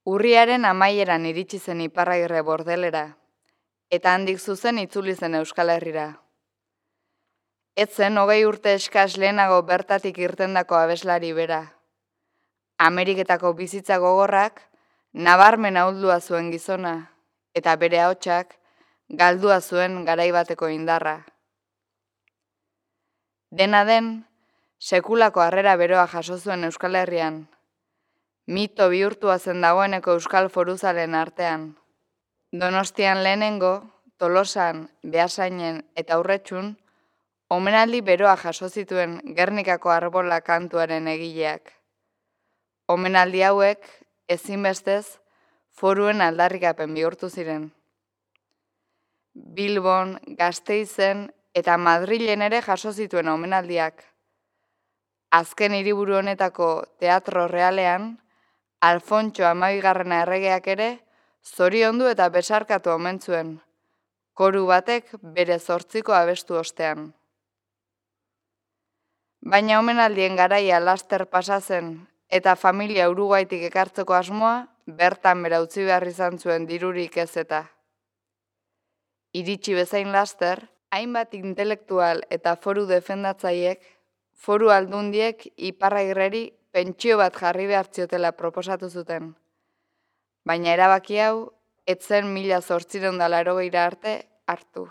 Urriaren amaieran iritsi zen Iparragirre bordelera, eta handik zuzen itzuli zen Euskal Herrira. Ez zen 20 urte eskas lehenago bertatik irtendako abeslari bera. Ameriketako bizitza gogorrak nabarmen ahuldua zuen gizona, eta bere ahotsak galdua zuen garai bateko indarra. Dena den, sekulako harrera beroa jaso zuen Euskal Herrian, mito bihurtua zen dagoeneko euskal foruzalen artean. Donostian lehenengo, Tolosan, Beasainen eta Aurretxun, omenaldi beroa jaso zituen Gernikako Arbola kantuaren egileak. Omenaldi hauek, ezinbestez, foruen aldarrikapen bihurtu ziren. Bilbon, Gasteizen eta Madrilen ere jaso zituen omenaldiak. Azken hiriburu honetako Teatro Realean, Alfontso Hamabigarrena erregeak ere zoriondu eta besarkatu omen zuen, koru batek bere 8 abestu ostean. Baina omenaldien garaia laster pasa zen eta familia Uruguaitik ekartzeko asmoa bertan bera utzi behar izan zuen dirurik ez eta. Iritsi bezain laster, hainbat intelektual eta foru defendatzaiek, foru aldundiek Iparragirreri pentsio bat jarri behar ziotela proposatu zuten. Baina erabaki hau, ez zen 1880 arte hartu.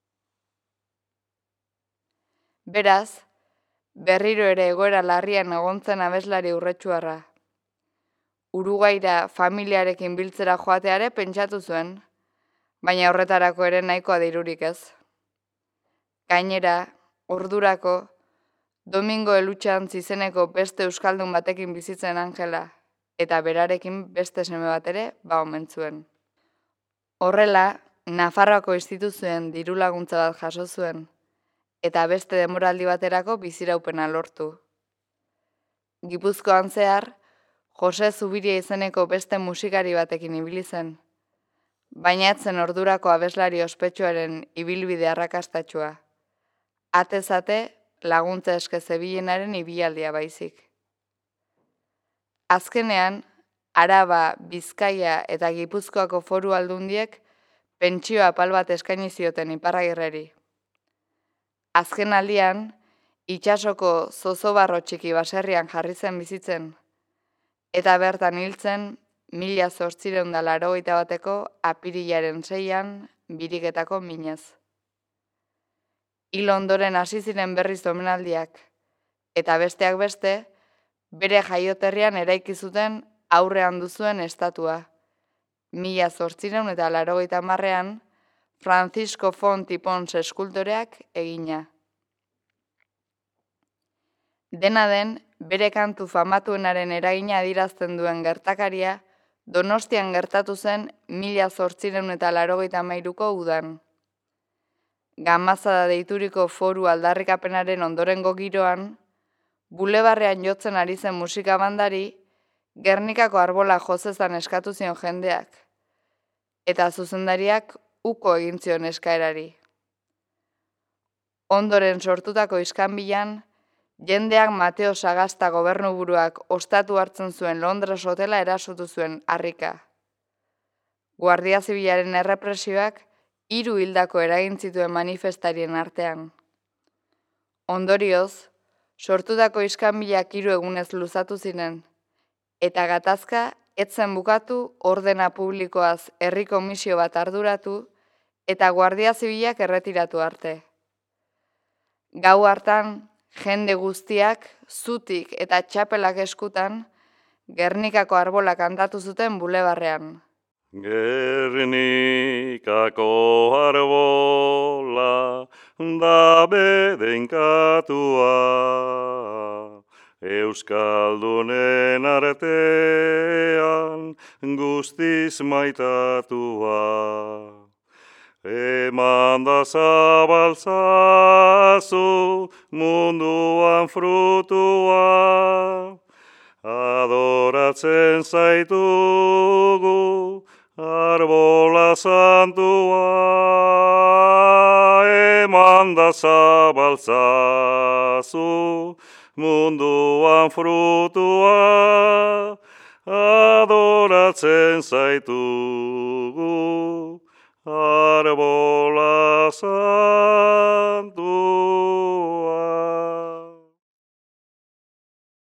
Beraz, berriro ere egoera larrian egon zen abeslari urretxuarra. Uruguaira familiarekin biltzera joateare pentsatu zuen, baina horretarako ere nahikoa dirurik ez. Gainera, ordurako, Domingo Elutxantz izeneko beste euskaldun batekin bizitzen Angela, eta berarekin beste seme bat ere omen zuen. Horrela, Nafarroako instituzioen diru laguntza bat jaso zuen, eta beste denboraldi baterako biziraupena lortu. Gipuzkoan zehar, Jose Zubiria izeneko beste musikari batekin ibili zen, baina ez zen ordurako abeslari ospetsuaren ibilbide arrakastatsua. Atez ate, laguntza eske zebilenaren ibilaldia baizik. Azkenean, Araba, Bizkaia eta Gipuzkoako foru aldundiek pentsio apal bat eskaini zioten Iparragirreri. Azken aldian, itsasoko zozobarro txiki baserrian jarri zen bizitzen, eta bertan hiltzen 1881ko apirilaren 6an biriketako minez. Hil ondoren hasi ziren berriz omenaldiak, eta besteak beste, bere jaioterrian eraiki zuten aurrean duzuen estatua. 1880an Francisco Font y Pons eskultoreak egina. Dena den, bere kantu famatuenaren eragina adierazten duen gertakaria, Donostian gertatu zen 1883ko udan. Gamazada deituriko foru aldarrikapenaren ondorengo giroan, bulebarrean jotzen ari zen musika bandari, Gernikako Arbola jozezan eskatu zion jendeak, eta zuzendariak uko egin zion eskaerari. Ondoren sortutako iskanbilan, jendeak Mateo Sagasta gobernuburuak ostatu hartzen zuen Londres hotela erasotu zuen harrika. Guardia Zibilaren errepresioak 3 hildako eragin zituen manifestarien artean. Ondorioz, sortutako iskanbilak 3 egunez luzatu ziren, eta gatazka ez zen bukatu ordena publikoaz herri komisio bat arduratu eta Guardia Zibilak erretiratu arte. Gau hartan, jende guztiak, zutik eta txapelak eskutan, Gernikako Arbola kantatu zuten bulebarrean. Gernikako arbola da bedenkatua, Euskaldunen artean guztiz maitatua. Eman da zabaltzazu munduan frutua, adoratzen zaitugu Arbola santua. Eman da zabaltzazu munduan frutua, adoratzen gogoratzen zaitugu, arbola